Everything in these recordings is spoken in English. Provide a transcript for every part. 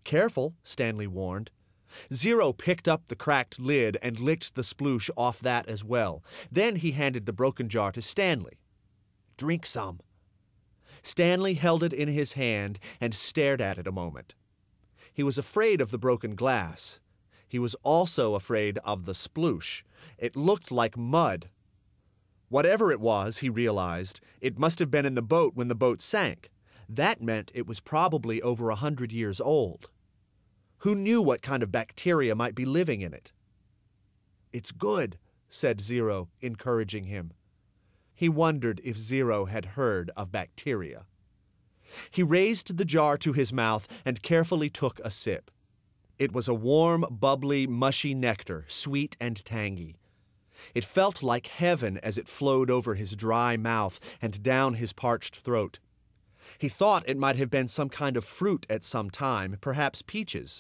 Careful, Stanley warned. Zero picked up the cracked lid and licked the sploosh off that as well. Then he handed the broken jar to Stanley. Drink some. Stanley held it in his hand and stared at it a moment. He was afraid of the broken glass. He was also afraid of the sploosh. It looked like mud. Whatever it was, he realized, it must have been in the boat when the boat sank. That meant it was probably over 100 years old. Who knew what kind of bacteria might be living in it? It's good, said Zero, encouraging him. He wondered if Zero had heard of bacteria. He raised the jar to his mouth and carefully took a sip. It was a warm, bubbly, mushy nectar, sweet and tangy. It felt like heaven as it flowed over his dry mouth and down his parched throat. He thought it might have been some kind of fruit at some time, perhaps peaches.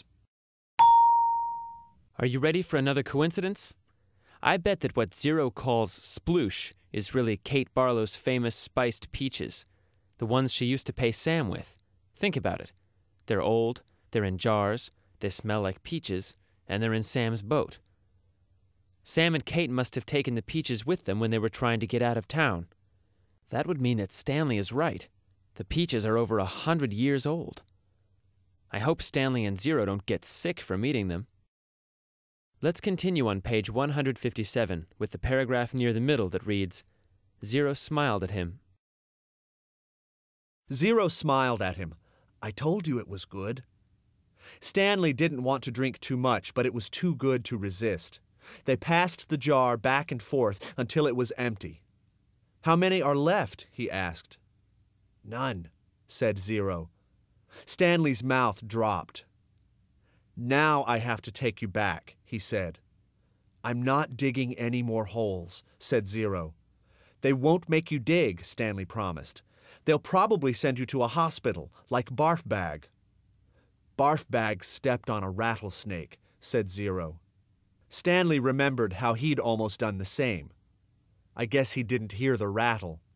Are you ready for another coincidence? I bet that what Zero calls sploosh is really Kate Barlow's famous spiced peaches, the ones she used to pay Sam with. Think about it. They're old, they're in jars, they smell like peaches, and they're in Sam's boat. Sam and Kate must have taken the peaches with them when they were trying to get out of town. That would mean that Stanley is right. The peaches are over 100 years old. I hope Stanley and Zero don't get sick from eating them. Let's continue on page 157 with the paragraph near the middle that reads, Zero smiled at him. Zero smiled at him. I told you it was good. Stanley didn't want to drink too much, but it was too good to resist. They passed the jar back and forth until it was empty. How many are left? He asked. None, said Zero. Stanley's mouth dropped. Now I have to take you back, he said. I'm not digging any more holes, said Zero. They won't make you dig, Stanley promised. They'll probably send you to a hospital, like Barf Bag. Barf Bag stepped on a rattlesnake, said Zero. Stanley remembered how he'd almost done the same. I guess he didn't hear the rattle.